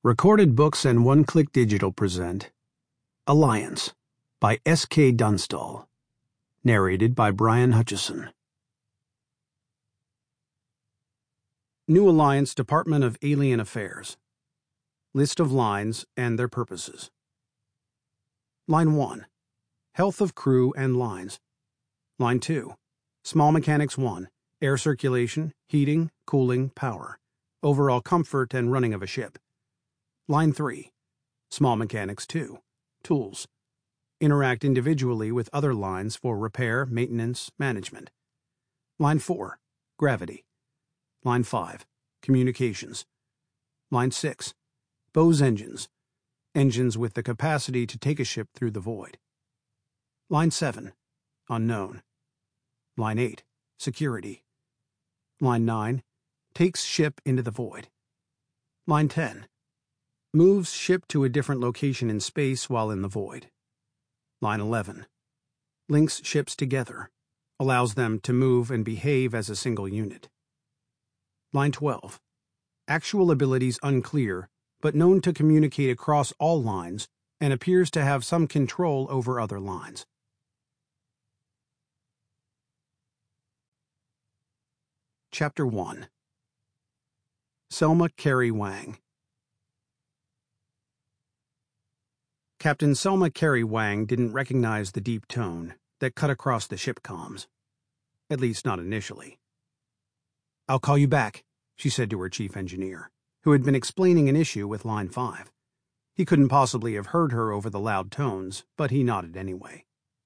Recorded Books and One Click Digital present Alliance by S.K. Dunstall. Narrated by Brian Hutchison. New Alliance, Department of Alien Affairs. List of lines and their purposes. Line 1. Health of crew and lines. Line 2. Small Mechanics 1. Air circulation, heating, cooling, power. Overall comfort and running of a ship. Line 3. Small Mechanics 2. Tools. Interact individually with other lines for repair, maintenance, management. Line 4. Gravity. Line 5. Communications. Line 6. Bose engines. Engines with the capacity to take a ship through the void. Line 7. Unknown. Line 8. Security. Line 9. Takes ship into the void. Line 10. Moves ship to a different location in space while in the void. Line 11. Links ships together. Allows them to move and behave as a single unit. Line 12. Actual abilities unclear, but known to communicate across all lines and appears to have some control over other lines. Chapter 1. Selma Carey Wang. Captain Selma Carey Wang didn't recognize the deep tone that cut across the ship comms. At least not initially. "I'll call you back," she said to her chief engineer, who had been explaining an issue with Line 5. He couldn't possibly have heard her over the loud tones, but he nodded anyway.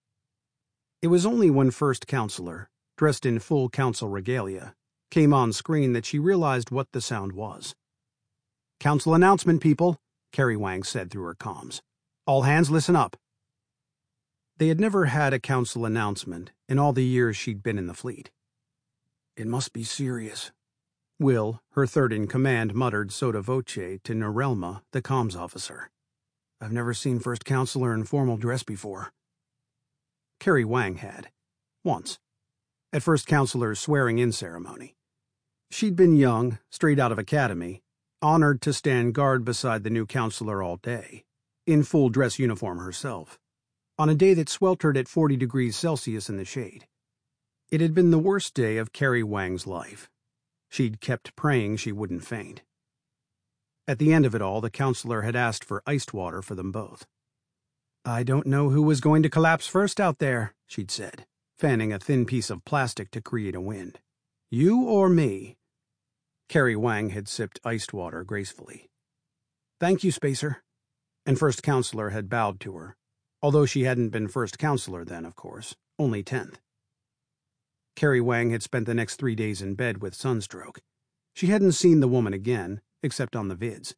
It was only when First Counselor, dressed in full council regalia, came on screen that she realized what the sound was. "Council announcement, people," Carey Wang said through her comms. "All hands listen up." They had never had a council announcement in all the years she'd been in the fleet. "It must be serious," Will, her third in command, muttered sotto voce to Norelma, the comms officer. "I've never seen First Counselor in formal dress before." Carey Wang had. Once. At First Counselor's swearing-in ceremony. She'd been young, straight out of academy, honored to stand guard beside the new counselor all day, in full dress uniform herself, on a day that sweltered at 40 degrees Celsius in the shade. It had been the worst day of Carey Wang's life. She'd kept praying she wouldn't faint. At the end of it all, the counselor had asked for iced water for them both. "I don't know who was going to collapse first out there," she'd said, fanning a thin piece of plastic to create a wind. "You or me?" Carey Wang had sipped iced water gracefully. "Thank you, Spacer." And First Counselor had bowed to her, although she hadn't been First Counselor then, of course, only 10th. Carey Wang had spent the next 3 days in bed with sunstroke. She hadn't seen the woman again, except on the vids.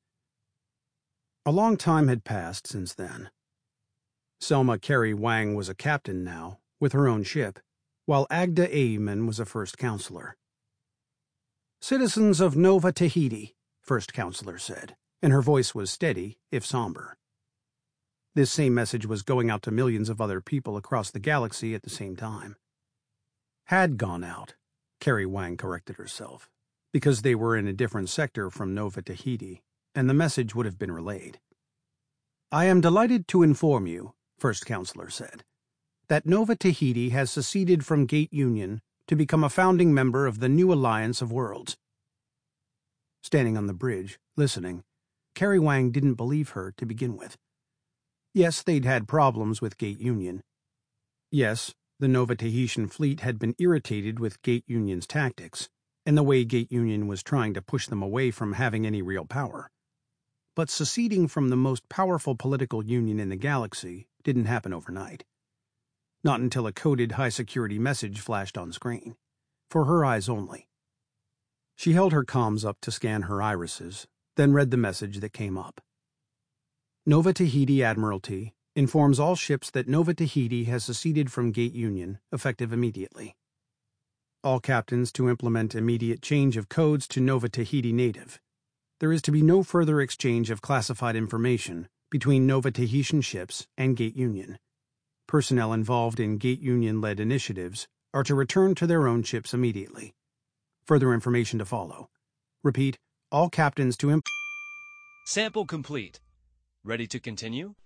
A long time had passed since then. Selma Carey Wang was a captain now, with her own ship, while Agda Aemon was a First Counselor. "Citizens of Nova Tahiti," First Counselor said, and her voice was steady, if somber. This same message was going out to millions of other people across the galaxy at the same time. Had gone out, Carey Wang corrected herself, because they were in a different sector from Nova Tahiti, and the message would have been relayed. "I am delighted to inform you," First Counselor said, "that Nova Tahiti has seceded from Gate Union to become a founding member of the New Alliance of Worlds." Standing on the bridge, listening, Carey Wang didn't believe her to begin with. Yes, they'd had problems with Gate Union. Yes, the Nova Tahitian fleet had been irritated with Gate Union's tactics, and the way Gate Union was trying to push them away from having any real power. But seceding from the most powerful political union in the galaxy didn't happen overnight. Not until a coded high-security message flashed on screen, for her eyes only. She held her comms up to scan her irises, then read the message that came up. "Nova Tahiti Admiralty informs all ships that Nova Tahiti has seceded from Gate Union, effective immediately. All captains to implement immediate change of codes to Nova Tahiti native. There is to be no further exchange of classified information between Nova Tahitian ships and Gate Union. Personnel involved in Gate Union-led initiatives are to return to their own ships immediately. Further information to follow. Repeat, all captains to Sample complete. Ready to continue?